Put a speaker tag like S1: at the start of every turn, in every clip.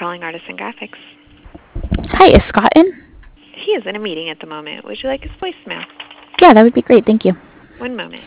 S1: calling Artisan Graphics.
S2: Hi, is Scott in?
S1: He is in a meeting at the moment. Would you like his voicemail?
S2: Yeah, that would be great. Thank you.
S1: One moment.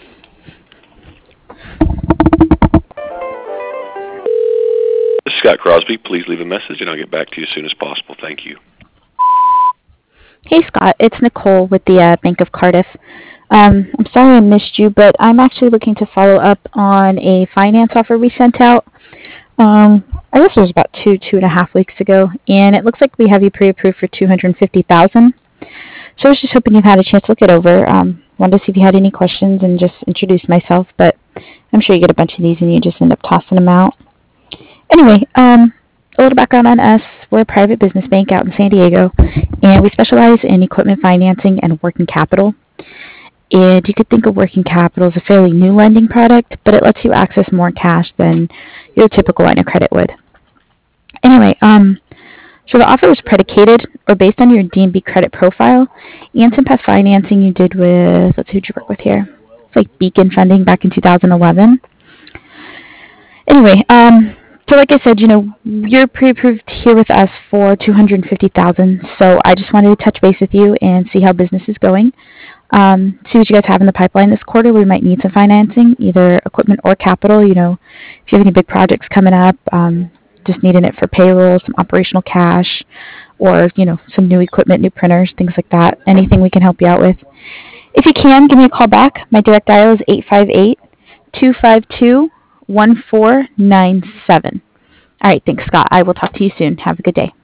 S3: This is Scott Crosby. Please leave a message, and I'll get back to you as soon as possible. Thank you.
S2: Hey, Scott. It's Nicole with the Bank of Cardiff. I'm sorry I missed you, but I'm actually looking to follow up on a finance offer we sent out. I guess it was about 2.5 weeks ago, and it looks like we have you pre-approved for $250,000. So I was just hoping you had a chance to look it over. Wanted to see if you had any questions and just introduce myself, but I'm sure you get a bunch of these and you just end up tossing them out. Anyway, a little background on us. We're a private business bank out in San Diego, and we specialize in equipment financing and working capital. And you could think of working capital as a fairly new lending product, but it lets you access more cash than your typical line of credit would. Anyway, so the offer was predicated or based on your D&B credit profile and some past financing you did with, let's see, who'd you work with here? It's like Beacon Funding back in 2011. Anyway, so like I said, you're pre-approved here with us for $250,000. So I just wanted to touch base with you and see how business is going. See what you guys have in the pipeline this quarter. We might need some financing, either equipment or capital. If you have any big projects coming up, just needing it for payroll, some operational cash, or, some new equipment, new printers, things like that. Anything we can help you out with. If you can, give me a call back. My direct dial is 858-252-1497. All right, thanks, Scott. I will talk to you soon. Have a good day.